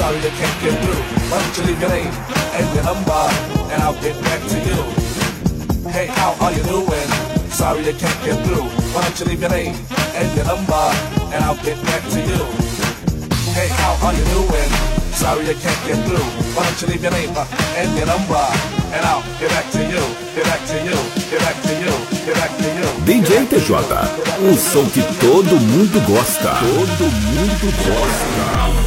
sorry I can't get through. Why don't you leave your name and your number, and I'll get back to you. Hey, how are you doing? Sorry I can't get through. Why don't you leave your name and your number, and I'll get back to you. Hey, how are you doing? Sorry I can't get through. Why don't you leave your name and your number, and I'll get back to you. Get back to you. Get back to you. Get back to you. DJ TJ, um som que todo mundo gosta. Todo mundo gosta.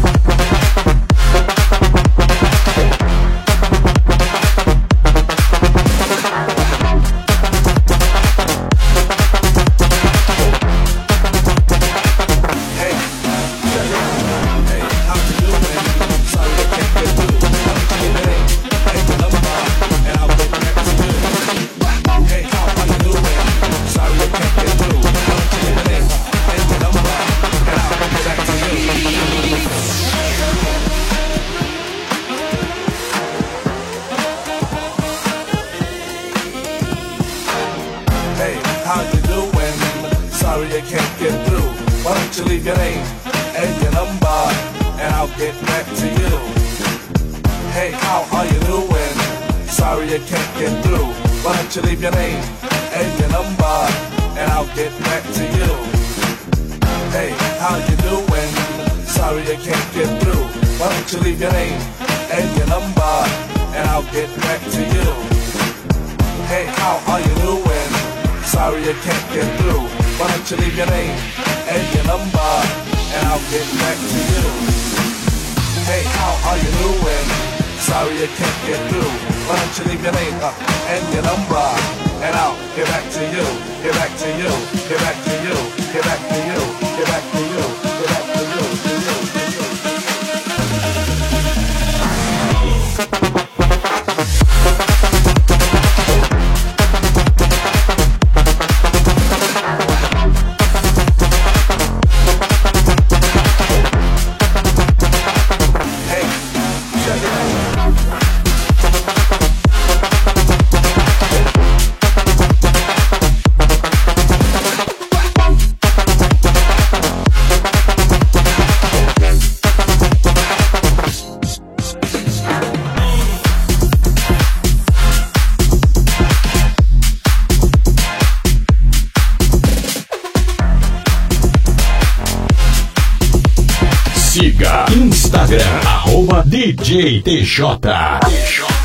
How you doing? Sorry I can't get through. Why don't you leave your name and your number, and I'll get back to you. Hey, how are you doing? Sorry I can't get through. Why don't you leave your name and your number, and I'll get back to you. Hey, how you doing? Sorry I can't get through. Why don't you leave your name and your number, and I'll get back to you. Hey, how are you doing? Sorry I can't get through. Why don't you leave your name and your number, and I'll get back to you. Hey, how are you doing? Sorry I can't get through. Why don't you leave your name and your number, and I'll get back to you. Get back to you. Get back to you. Get back to you. Get back to you. Get back to you. Siga Instagram, @DJ TJ.